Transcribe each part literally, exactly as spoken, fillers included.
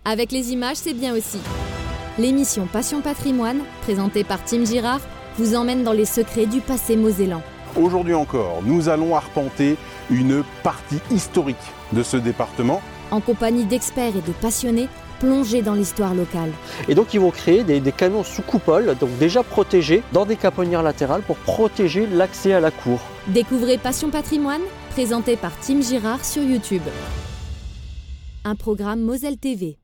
Avec les images, c'est bien aussi. L'émission Passion Patrimoine, présentée par Tim Girard, vous emmène dans les secrets du passé mosellan. Aujourd'hui encore, nous allons arpenter une partie historique de ce département. En compagnie d'experts et de passionnés, plongés dans l'histoire locale. Et donc ils vont créer des, des canons sous coupole, donc déjà protégés, dans des caponnières latérales pour protéger l'accès à la cour. Découvrez Passion Patrimoine, présenté par Tim Girard sur YouTube. Un programme Moselle T V.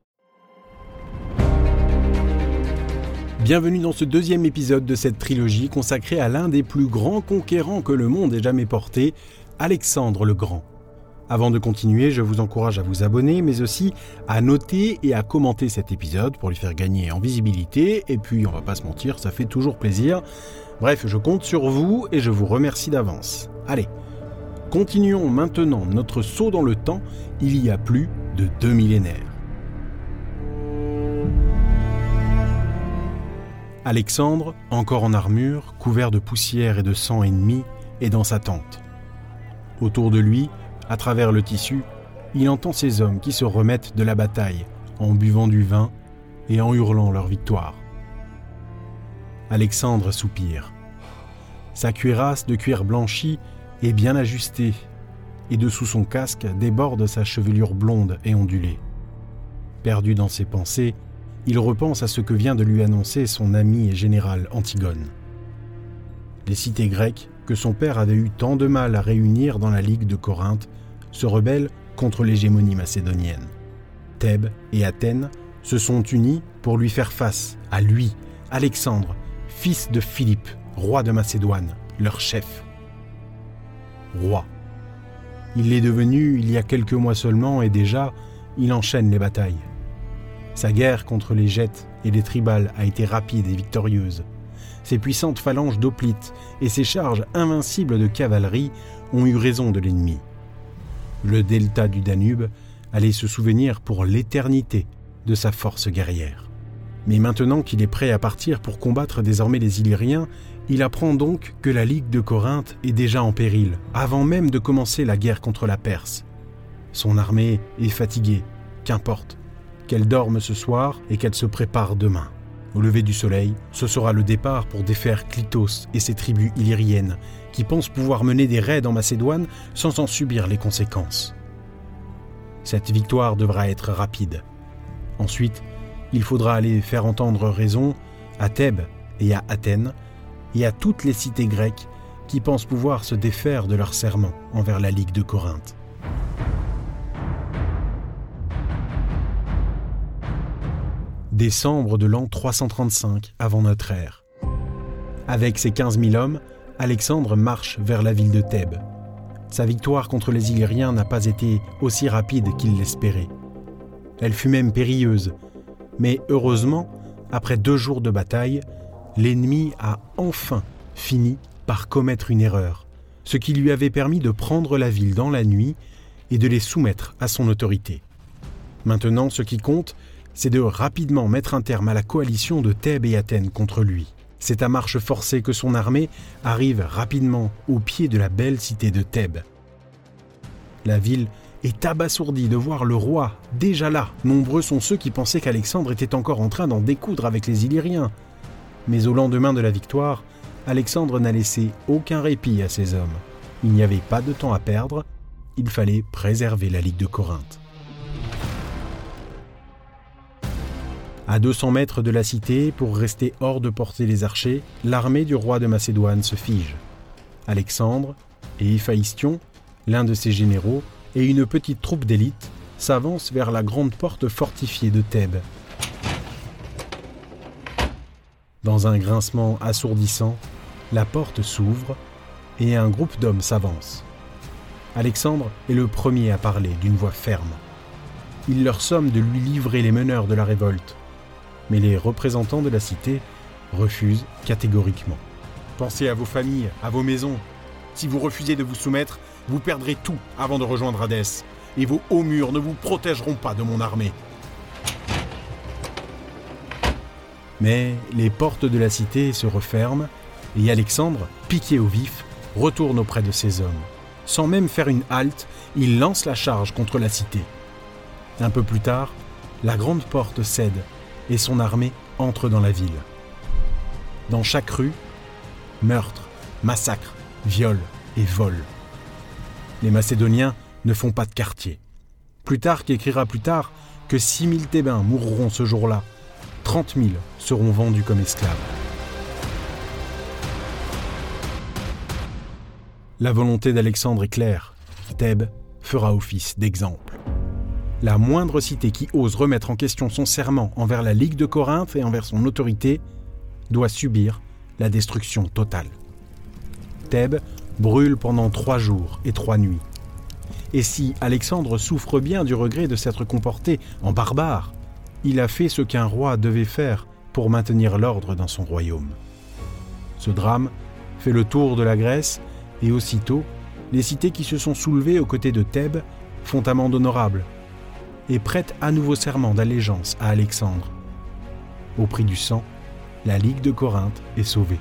Bienvenue dans ce deuxième épisode de cette trilogie consacrée à l'un des plus grands conquérants que le monde ait jamais porté, Alexandre le Grand. Avant de continuer, je vous encourage à vous abonner, mais aussi à noter et à commenter cet épisode pour lui faire gagner en visibilité. Et puis, on va pas se mentir, ça fait toujours plaisir. Bref, je compte sur vous et je vous remercie d'avance. Allez, continuons maintenant notre saut dans le temps il y a plus de deux millénaires. Alexandre, encore en armure, couvert de poussière et de sang ennemi, est dans sa tente. Autour de lui, à travers le tissu, il entend ces hommes qui se remettent de la bataille en buvant du vin et en hurlant leur victoire. Alexandre soupire. Sa cuirasse de cuir blanchi est bien ajustée et dessous son casque déborde sa chevelure blonde et ondulée. Perdu dans ses pensées, il repense à ce que vient de lui annoncer son ami et général Antigone. Les cités grecques, que son père avait eu tant de mal à réunir dans la Ligue de Corinthe, se rebellent contre l'hégémonie macédonienne. Thèbes et Athènes se sont unis pour lui faire face, à lui, Alexandre, fils de Philippe, roi de Macédoine, leur chef. Roi. Il l'est devenu il y a quelques mois seulement et déjà, il enchaîne les batailles. Sa guerre contre les Gètes et les Tribales a été rapide et victorieuse. Ses puissantes phalanges d'hoplites et ses charges invincibles de cavalerie ont eu raison de l'ennemi. Le delta du Danube allait se souvenir pour l'éternité de sa force guerrière. Mais maintenant qu'il est prêt à partir pour combattre désormais les Illyriens, il apprend donc que la Ligue de Corinthe est déjà en péril, avant même de commencer la guerre contre la Perse. Son armée est fatiguée, qu'importe. Qu'elle dorme ce soir et qu'elle se prépare demain. Au lever du soleil, ce sera le départ pour défaire Clitos et ses tribus illyriennes qui pensent pouvoir mener des raids en Macédoine sans en subir les conséquences. Cette victoire devra être rapide. Ensuite, il faudra aller faire entendre raison à Thèbes et à Athènes et à toutes les cités grecques qui pensent pouvoir se défaire de leur serment envers la Ligue de Corinthe. Décembre de l'an trois cent trente-cinq avant notre ère. Avec ses quinze mille hommes, Alexandre marche vers la ville de Thèbes. Sa victoire contre les Illyriens n'a pas été aussi rapide qu'il l'espérait. Elle fut même périlleuse. Mais heureusement, après deux jours de bataille, l'ennemi a enfin fini par commettre une erreur, ce qui lui avait permis de prendre la ville dans la nuit et de les soumettre à son autorité. Maintenant, ce qui compte, c'est de rapidement mettre un terme à la coalition de Thèbes et Athènes contre lui. C'est à marche forcée que son armée arrive rapidement au pied de la belle cité de Thèbes. La ville est abasourdie de voir le roi déjà là. Nombreux sont ceux qui pensaient qu'Alexandre était encore en train d'en découdre avec les Illyriens. Mais au lendemain de la victoire, Alexandre n'a laissé aucun répit à ses hommes. Il n'y avait pas de temps à perdre, il fallait préserver la Ligue de Corinthe. À deux cents mètres de la cité, pour rester hors de portée des archers, l'armée du roi de Macédoine se fige. Alexandre et Héphaïstion, l'un de ses généraux, et une petite troupe d'élite s'avancent vers la grande porte fortifiée de Thèbes. Dans un grincement assourdissant, la porte s'ouvre et un groupe d'hommes s'avance. Alexandre est le premier à parler d'une voix ferme. Il leur somme de lui livrer les meneurs de la révolte. Mais les représentants de la cité refusent catégoriquement. Pensez à vos familles, à vos maisons. Si vous refusez de vous soumettre, vous perdrez tout avant de rejoindre Hadès, et vos hauts murs ne vous protégeront pas de mon armée. Mais les portes de la cité se referment, et Alexandre, piqué au vif, retourne auprès de ses hommes. Sans même faire une halte, il lance la charge contre la cité. Un peu plus tard, la grande porte cède et son armée entre dans la ville. Dans chaque rue, meurtres, massacres, viols et vols. Les Macédoniens ne font pas de quartier. Plutarque écrira plus tard que six mille Thébains mourront ce jour-là, trente mille seront vendus comme esclaves. La volonté d'Alexandre est claire, Thèbes fera office d'exemple. La moindre cité qui ose remettre en question son serment envers la Ligue de Corinthe et envers son autorité doit subir la destruction totale. Thèbes brûle pendant trois jours et trois nuits. Et si Alexandre souffre bien du regret de s'être comporté en barbare, il a fait ce qu'un roi devait faire pour maintenir l'ordre dans son royaume. Ce drame fait le tour de la Grèce et aussitôt, les cités qui se sont soulevées aux côtés de Thèbes font amende honorable et prêtent à nouveau serment d'allégeance à Alexandre. Au prix du sang, la Ligue de Corinthe est sauvée.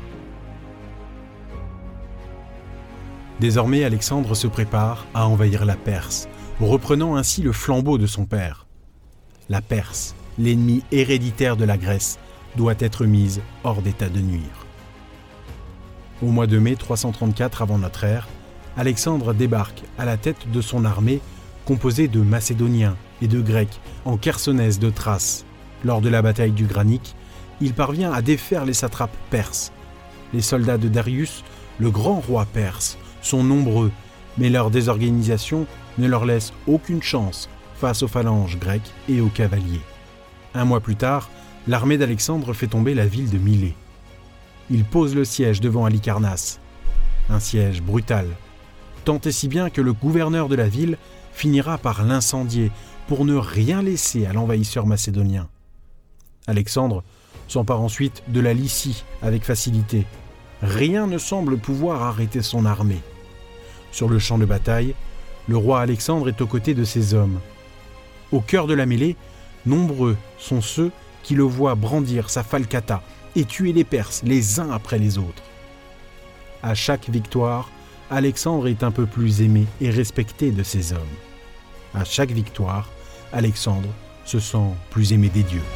Désormais, Alexandre se prépare à envahir la Perse, reprenant ainsi le flambeau de son père. La Perse, l'ennemi héréditaire de la Grèce, doit être mise hors d'état de nuire. Au mois de mai trois cent trente-quatre avant notre ère, Alexandre débarque à la tête de son armée composée de Macédoniens et de Grecs en Chersonèse de Thrace. Lors de la bataille du Granique, il parvient à défaire les satrapes perses. Les soldats de Darius, le grand roi perse, sont nombreux, mais leur désorganisation ne leur laisse aucune chance face aux phalanges grecques et aux cavaliers. Un mois plus tard, l'armée d'Alexandre fait tomber la ville de Milet. Il pose le siège devant Halicarnasse. Un siège brutal, tant et si bien que le gouverneur de la ville finira par l'incendier pour ne rien laisser à l'envahisseur macédonien. Alexandre s'empare ensuite de la Lycie avec facilité. Rien ne semble pouvoir arrêter son armée. Sur le champ de bataille, le roi Alexandre est aux côtés de ses hommes. Au cœur de la mêlée, nombreux sont ceux qui le voient brandir sa falcata et tuer les Perses les uns après les autres. À chaque victoire, Alexandre est un peu plus aimé et respecté de ses hommes. À chaque victoire, Alexandre se sent plus aimé des dieux.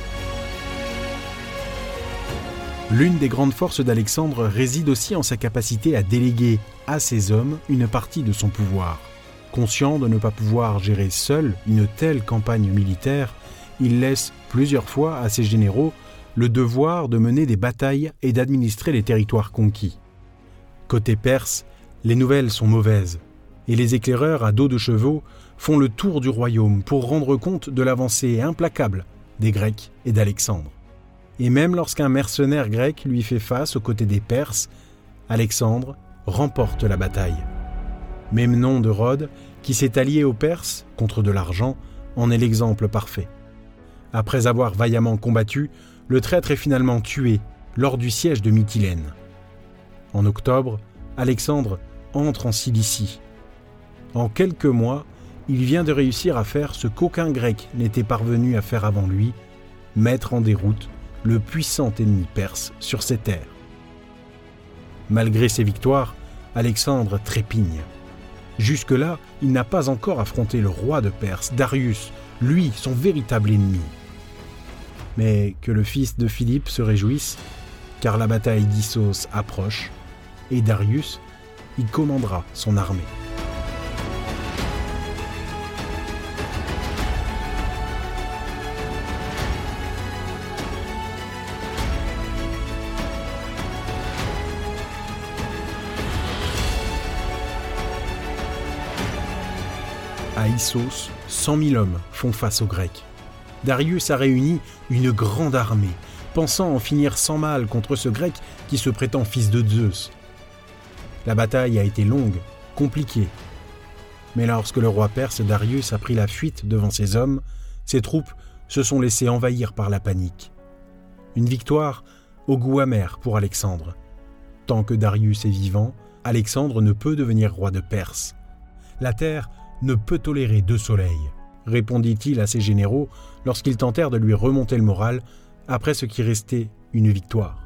L'une des grandes forces d'Alexandre réside aussi en sa capacité à déléguer à ses hommes une partie de son pouvoir. Conscient de ne pas pouvoir gérer seul une telle campagne militaire, il laisse plusieurs fois à ses généraux le devoir de mener des batailles et d'administrer les territoires conquis. Côté perse, les nouvelles sont mauvaises, et les éclaireurs à dos de chevaux font le tour du royaume pour rendre compte de l'avancée implacable des Grecs et d'Alexandre. Et même lorsqu'un mercenaire grec lui fait face aux côtés des Perses, Alexandre remporte la bataille. Memnon de Rhodes, qui s'est allié aux Perses contre de l'argent, en est l'exemple parfait. Après avoir vaillamment combattu, le traître est finalement tué lors du siège de Mytilène. En octobre, Alexandre entre en Cilicie. En quelques mois, il vient de réussir à faire ce qu'aucun Grec n'était parvenu à faire avant lui, mettre en déroute le puissant ennemi perse sur ses terres. Malgré ses victoires, Alexandre trépigne. Jusque-là, il n'a pas encore affronté le roi de Perse, Darius, lui, son véritable ennemi. Mais que le fils de Philippe se réjouisse, car la bataille d'Issos approche, et Darius y commandera son armée. À Issos, cent mille hommes font face aux Grecs. Darius a réuni une grande armée, pensant en finir sans mal contre ce Grec qui se prétend fils de Zeus. La bataille a été longue, compliquée. Mais lorsque le roi perse Darius a pris la fuite devant ses hommes, ses troupes se sont laissées envahir par la panique. Une victoire au goût amer pour Alexandre. Tant que Darius est vivant, Alexandre ne peut devenir roi de Perse. La terre ne peut tolérer deux soleils, répondit-il à ses généraux lorsqu'ils tentèrent de lui remonter le moral après ce qui restait une victoire.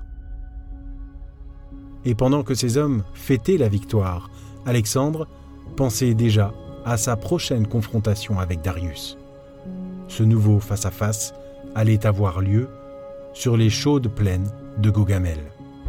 Et pendant que ses hommes fêtaient la victoire, Alexandre pensait déjà à sa prochaine confrontation avec Darius. Ce nouveau face-à-face allait avoir lieu sur les chaudes plaines de Gaugamel.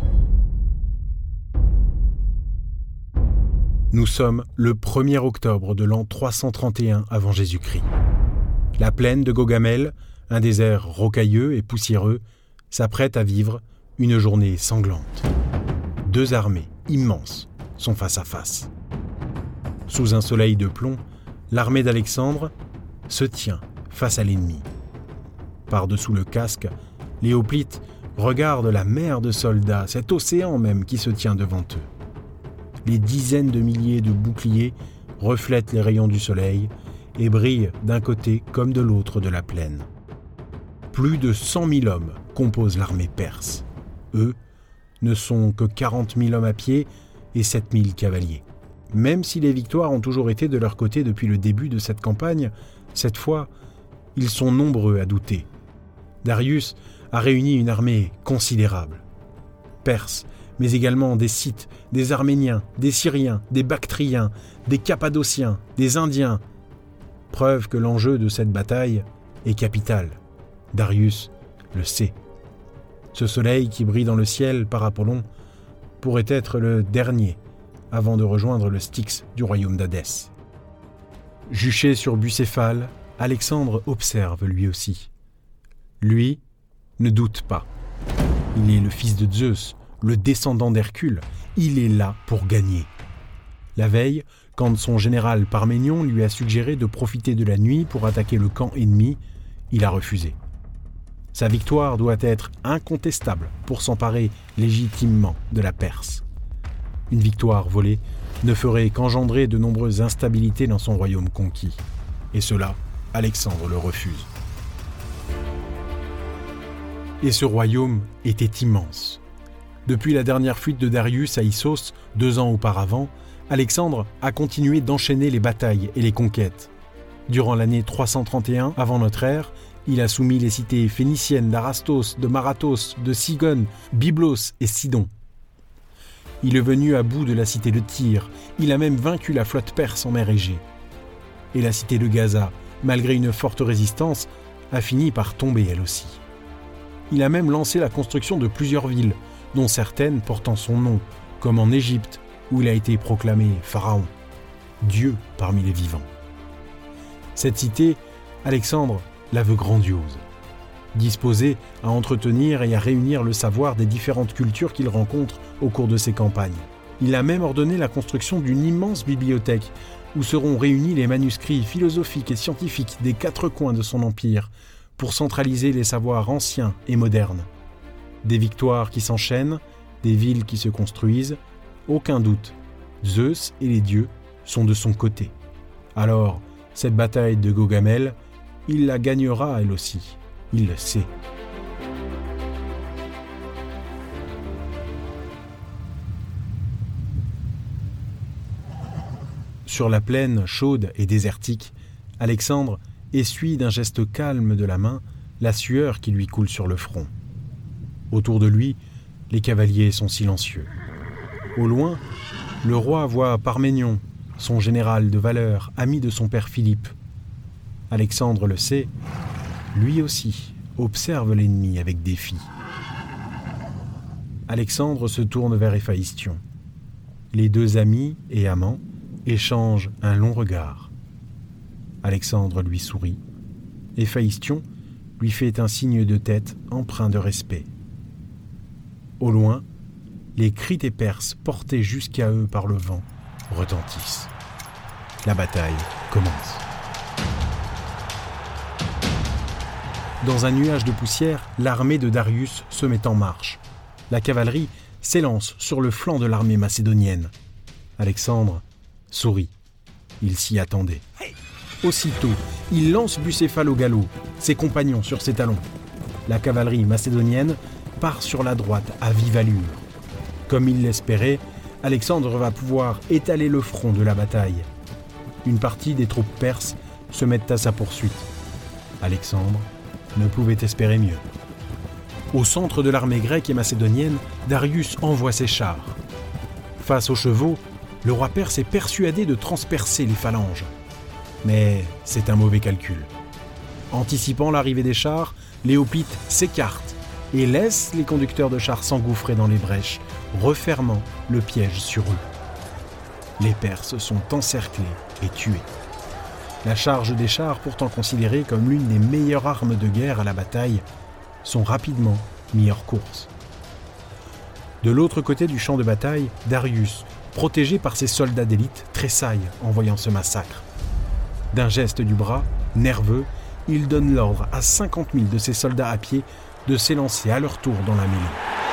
Nous sommes le premier octobre de l'an trois cent trente et un avant Jésus-Christ. La plaine de Gaugamel, un désert rocailleux et poussiéreux, s'apprête à vivre une journée sanglante. Deux armées immenses sont face à face. Sous un soleil de plomb, l'armée d'Alexandre se tient face à l'ennemi. Par-dessous le casque, les hoplites regardent la mer de soldats, cet océan même qui se tient devant eux. Les dizaines de milliers de boucliers reflètent les rayons du soleil et brillent d'un côté comme de l'autre de la plaine. Plus de cent mille hommes composent l'armée perse. Eux ne sont que quarante mille hommes à pied et sept mille cavaliers. Même si les victoires ont toujours été de leur côté depuis le début de cette campagne, cette fois, ils sont nombreux à douter. Darius a réuni une armée considérable. Perses, mais également des Scythes, des Arméniens, des Syriens, des Bactriens, des Cappadociens, des Indiens. Preuve que l'enjeu de cette bataille est capital. Darius le sait. Ce soleil qui brille dans le ciel par Apollon pourrait être le dernier avant de rejoindre le Styx du royaume d'Hadès. Juché sur Bucéphale, Alexandre observe lui aussi. Lui ne doute pas. Il est le fils de Zeus, le descendant d'Hercule. Il est là pour gagner. La veille, quand son général Parménion lui a suggéré de profiter de la nuit pour attaquer le camp ennemi, il a refusé. Sa victoire doit être incontestable pour s'emparer légitimement de la Perse. Une victoire volée ne ferait qu'engendrer de nombreuses instabilités dans son royaume conquis. Et cela, Alexandre le refuse. Et ce royaume était immense. Depuis la dernière fuite de Darius à Issos, deux ans auparavant, Alexandre a continué d'enchaîner les batailles et les conquêtes. Durant l'année trois cent trente et un avant notre ère, il a soumis les cités phéniciennes d'Arastos, de Marathos, de Sigone, Byblos et Sidon. Il est venu à bout de la cité de Tyr, il a même vaincu la flotte perse en mer Égée. Et la cité de Gaza, malgré une forte résistance, a fini par tomber elle aussi. Il a même lancé la construction de plusieurs villes, dont certaines portant son nom, comme en Égypte, où il a été proclamé pharaon, Dieu parmi les vivants. Cette cité, Alexandre la veut grandiose, disposée à entretenir et à réunir le savoir des différentes cultures qu'il rencontre au cours de ses campagnes. Il a même ordonné la construction d'une immense bibliothèque où seront réunis les manuscrits philosophiques et scientifiques des quatre coins de son empire pour centraliser les savoirs anciens et modernes. Des victoires qui s'enchaînent, des villes qui se construisent, aucun doute, Zeus et les dieux sont de son côté. Alors, cette bataille de Gaugamel, il la gagnera elle aussi, il le sait. Sur la plaine chaude et désertique, Alexandre essuie d'un geste calme de la main la sueur qui lui coule sur le front. Autour de lui, les cavaliers sont silencieux. Au loin, le roi voit Parménion, son général de valeur, ami de son père Philippe. Alexandre le sait, lui aussi observe l'ennemi avec défi. Alexandre se tourne vers Héphaïstion. Les deux amis et amants échangent un long regard. Alexandre lui sourit. Héphaïstion lui fait un signe de tête empreint de respect. Au loin, les cris des Perses portés jusqu'à eux par le vent retentissent. La bataille commence. Dans un nuage de poussière, l'armée de Darius se met en marche. La cavalerie s'élance sur le flanc de l'armée macédonienne. Alexandre sourit. Il s'y attendait. Aussitôt, il lance Bucéphale au galop, ses compagnons sur ses talons. La cavalerie macédonienne part sur la droite à vive allure. Comme il l'espérait, Alexandre va pouvoir étaler le front de la bataille. Une partie des troupes perses se mettent à sa poursuite. Alexandre ne pouvait espérer mieux. Au centre de l'armée grecque et macédonienne, Darius envoie ses chars. Face aux chevaux, le roi perse est persuadé de transpercer les phalanges. Mais c'est un mauvais calcul. Anticipant l'arrivée des chars, les hoplites s'écartent et laissent les conducteurs de chars s'engouffrer dans les brèches, refermant le piège sur eux. Les Perses sont encerclés et tués. La charge des chars, pourtant considérée comme l'une des meilleures armes de guerre à la bataille, sont rapidement mis hors course. De l'autre côté du champ de bataille, Darius, protégé par ses soldats d'élite, tressaille en voyant ce massacre. D'un geste du bras, nerveux, il donne l'ordre à cinquante mille de ses soldats à pied de s'élancer à leur tour dans la mêlée.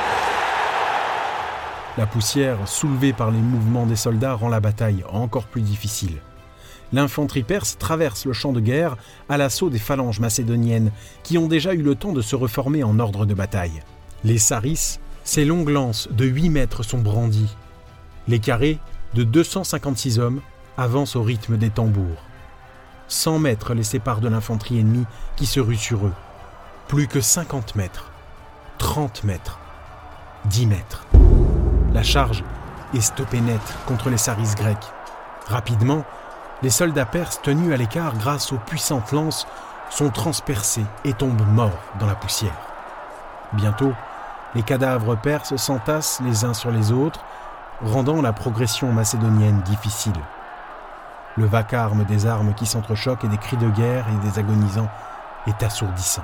La poussière soulevée par les mouvements des soldats rend la bataille encore plus difficile. L'infanterie perse traverse le champ de guerre à l'assaut des phalanges macédoniennes qui ont déjà eu le temps de se reformer en ordre de bataille. Les sarisses, ces longues lances de huit mètres sont brandies. Les carrés, de deux cent cinquante-six hommes, avancent au rythme des tambours. cent mètres les séparent de l'infanterie ennemie qui se rue sur eux. Plus que cinquante mètres, trente mètres, dix mètres. La charge est stoppée net contre les sarisses grecs. Rapidement, les soldats perses tenus à l'écart grâce aux puissantes lances sont transpercés et tombent morts dans la poussière. Bientôt, les cadavres perses s'entassent les uns sur les autres, rendant la progression macédonienne difficile. Le vacarme des armes qui s'entrechoquent et des cris de guerre et des agonisants est assourdissant.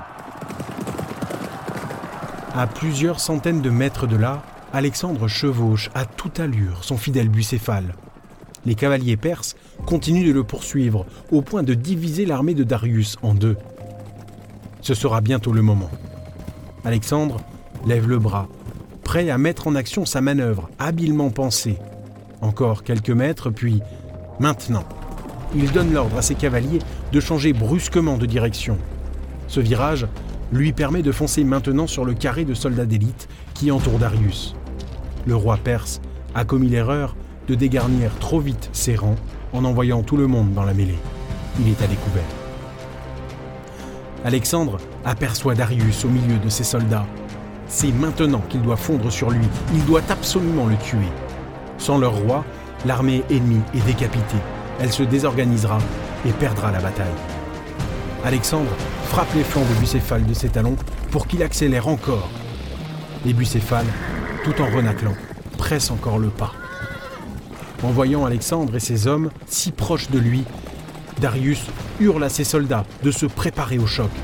À plusieurs centaines de mètres de là, Alexandre chevauche à toute allure son fidèle Bucéphale. Les cavaliers perses continuent de le poursuivre au point de diviser l'armée de Darius en deux. Ce sera bientôt le moment. Alexandre lève le bras, prêt à mettre en action sa manœuvre habilement pensée. Encore quelques mètres, puis maintenant, il donne l'ordre à ses cavaliers de changer brusquement de direction. Ce virage lui permet de foncer maintenant sur le carré de soldats d'élite qui entoure Darius. Le roi perse a commis l'erreur de dégarnir trop vite ses rangs en envoyant tout le monde dans la mêlée. Il est à découvert. Alexandre aperçoit Darius au milieu de ses soldats. C'est maintenant qu'il doit fondre sur lui. Il doit absolument le tuer. Sans leur roi, l'armée ennemie est décapitée. Elle se désorganisera et perdra la bataille. Alexandre frappe les flancs de Bucéphale de ses talons pour qu'il accélère encore. Et Bucéphale, tout en renâclant, presse encore le pas. En voyant Alexandre et ses hommes si proches de lui, Darius hurle à ses soldats de se préparer au choc.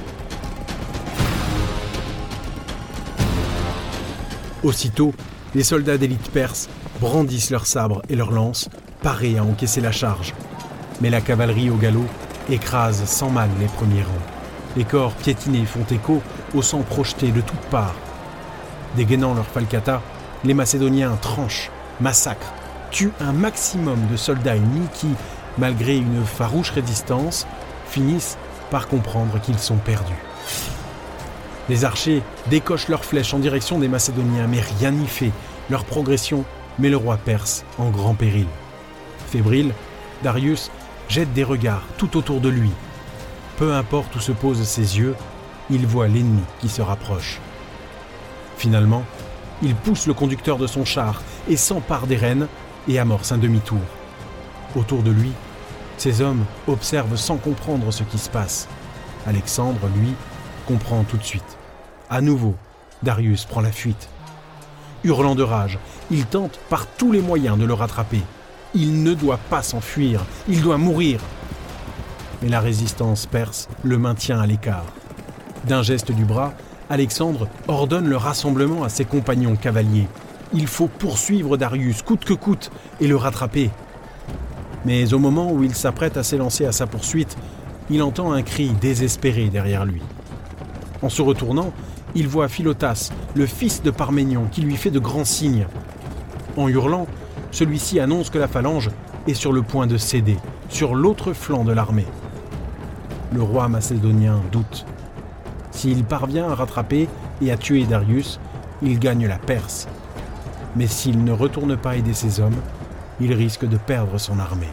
Aussitôt, les soldats d'élite perse brandissent leurs sabres et leurs lances, parés à encaisser la charge. Mais la cavalerie au galop écrase sans mal les premiers rangs. Les corps piétinés font écho au sang projeté de toutes parts. Dégainant leurs falcatas, les Macédoniens tranchent, massacrent, tuent un maximum de soldats ennemis qui, malgré une farouche résistance, finissent par comprendre qu'ils sont perdus. Les archers décochent leurs flèches en direction des Macédoniens, mais rien n'y fait. Leur progression met le roi perse en grand péril. Fébrile, Darius jette des regards tout autour de lui. Peu importe où se posent ses yeux, il voit l'ennemi qui se rapproche. Finalement, il pousse le conducteur de son char et s'empare des rênes et amorce un demi-tour. Autour de lui, ses hommes observent sans comprendre ce qui se passe. Alexandre, lui, comprend tout de suite. À nouveau, Darius prend la fuite. Hurlant de rage, il tente par tous les moyens de le rattraper. Il ne doit pas s'enfuir, il doit mourir. Mais la résistance perse le maintient à l'écart. D'un geste du bras, Alexandre ordonne le rassemblement à ses compagnons cavaliers. Il faut poursuivre Darius coûte que coûte et le rattraper. Mais au moment où il s'apprête à s'élancer à sa poursuite, il entend un cri désespéré derrière lui. En se retournant, il voit Philotas, le fils de Parménion, qui lui fait de grands signes. En hurlant, celui-ci annonce que la phalange est sur le point de céder, sur l'autre flanc de l'armée. Le roi macédonien doute. S'il parvient à rattraper et à tuer Darius, il gagne la Perse. Mais s'il ne retourne pas aider ses hommes, il risque de perdre son armée.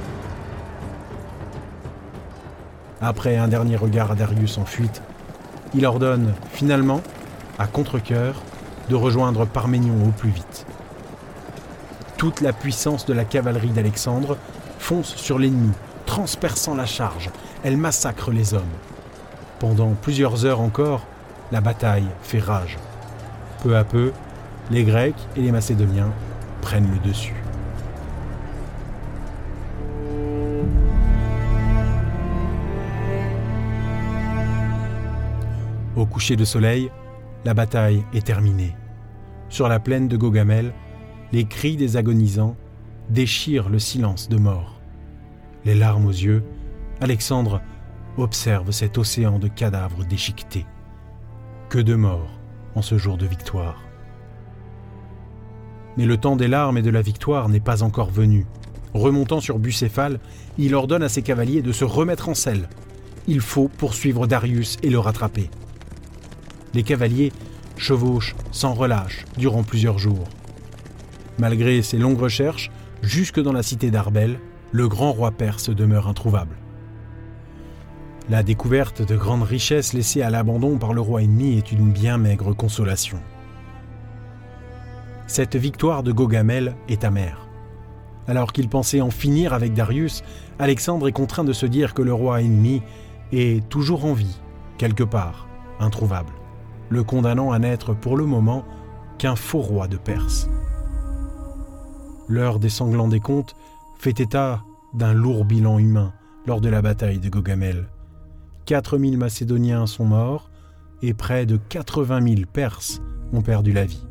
Après un dernier regard à Darius en fuite, il ordonne finalement, à contre-cœur, de rejoindre Parménion au plus vite. Toute la puissance de la cavalerie d'Alexandre fonce sur l'ennemi, transperçant la charge. Elle massacre les hommes. Pendant plusieurs heures encore, la bataille fait rage. Peu à peu, les Grecs et les Macédoniens prennent le dessus. Au coucher de soleil, la bataille est terminée. Sur la plaine de Gaugamel, les cris des agonisants déchirent le silence de mort. Les larmes aux yeux, Alexandre observe cet océan de cadavres déchiquetés. Que de morts en ce jour de victoire. Mais le temps des larmes et de la victoire n'est pas encore venu. Remontant sur Bucéphale, il ordonne à ses cavaliers de se remettre en selle. Il faut poursuivre Darius et le rattraper. Les cavaliers chevauchent sans relâche durant plusieurs jours. Malgré ses longues recherches, jusque dans la cité d'Arbel, le grand roi perse demeure introuvable. La découverte de grandes richesses laissées à l'abandon par le roi ennemi est une bien maigre consolation. Cette victoire de Gaugamel est amère. Alors qu'il pensait en finir avec Darius, Alexandre est contraint de se dire que le roi ennemi est toujours en vie, quelque part, introuvable, le condamnant à n'être pour le moment qu'un faux roi de Perse. L'heure des sanglants décomptes fait état d'un lourd bilan humain lors de la bataille de Gaugamel. quatre mille Macédoniens sont morts et près de quatre-vingt mille Perses ont perdu la vie.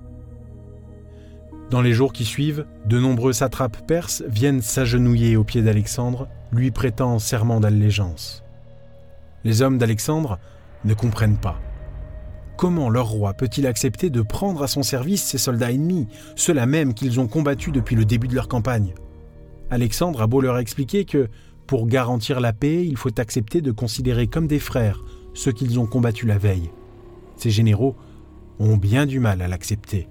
Dans les jours qui suivent, de nombreux satrapes perses viennent s'agenouiller aux pieds d'Alexandre, lui prêtant serment d'allégeance. Les hommes d'Alexandre ne comprennent pas. Comment leur roi peut-il accepter de prendre à son service ces soldats ennemis, ceux-là même qu'ils ont combattus depuis le début de leur campagne ? Alexandre a beau leur expliquer que, pour garantir la paix, il faut accepter de considérer comme des frères ceux qu'ils ont combattus la veille. Ces généraux ont bien du mal à l'accepter.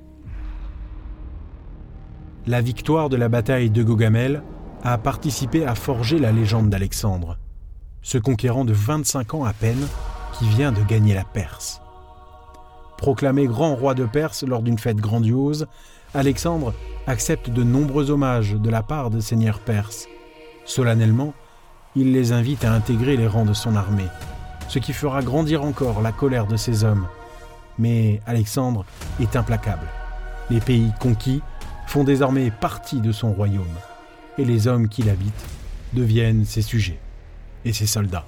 La victoire de la bataille de Gaugamel a participé à forger la légende d'Alexandre, ce conquérant de vingt-cinq ans à peine qui vient de gagner la Perse. Proclamé grand roi de Perse lors d'une fête grandiose, Alexandre accepte de nombreux hommages de la part de seigneurs perses. Solennellement, il les invite à intégrer les rangs de son armée, ce qui fera grandir encore la colère de ses hommes. Mais Alexandre est implacable. Les pays conquis font désormais partie de son royaume, et les hommes qui l'habitent deviennent ses sujets et ses soldats.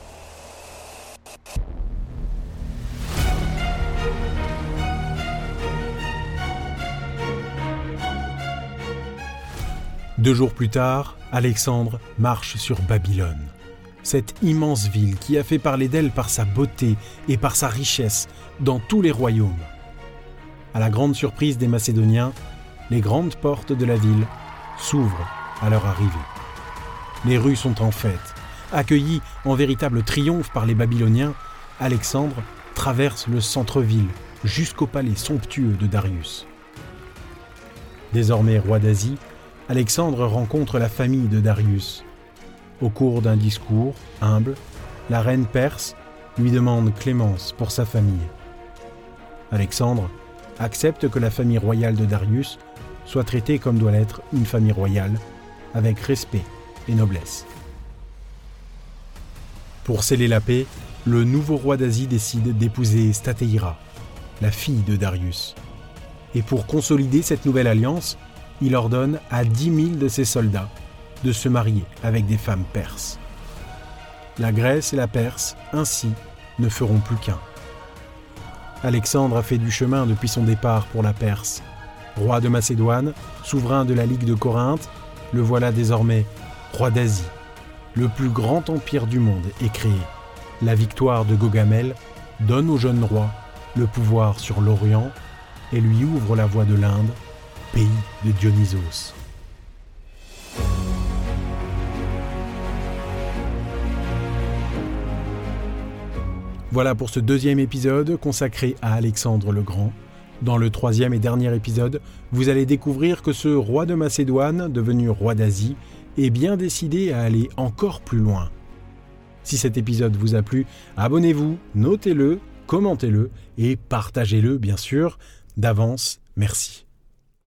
Deux jours plus tard, Alexandre marche sur Babylone. Cette immense ville qui a fait parler d'elle par sa beauté et par sa richesse dans tous les royaumes. À la grande surprise des Macédoniens, les grandes portes de la ville s'ouvrent à leur arrivée. Les rues sont en fête. Accueilli en véritable triomphe par les Babyloniens, Alexandre traverse le centre-ville jusqu'au palais somptueux de Darius. Désormais roi d'Asie, Alexandre rencontre la famille de Darius. Au cours d'un discours humble, la reine perse lui demande clémence pour sa famille. Alexandre accepte que la famille royale de Darius soit traitée comme doit l'être une famille royale, avec respect et noblesse. Pour sceller la paix, le nouveau roi d'Asie décide d'épouser Stateira, la fille de Darius. Et pour consolider cette nouvelle alliance, il ordonne à dix mille de ses soldats de se marier avec des femmes perses. La Grèce et la Perse, ainsi, ne feront plus qu'un. Alexandre a fait du chemin depuis son départ pour la Perse. Roi de Macédoine, souverain de la Ligue de Corinthe, le voilà désormais roi d'Asie. Le plus grand empire du monde est créé. La victoire de Gaugamel donne au jeune roi le pouvoir sur l'Orient et lui ouvre la voie de l'Inde, pays de Dionysos. Voilà pour ce deuxième épisode consacré à Alexandre le Grand. Dans le troisième et dernier épisode, vous allez découvrir que ce roi de Macédoine, devenu roi d'Asie, est bien décidé à aller encore plus loin. Si cet épisode vous a plu, abonnez-vous, notez-le, commentez-le et partagez-le bien sûr. D'avance, merci.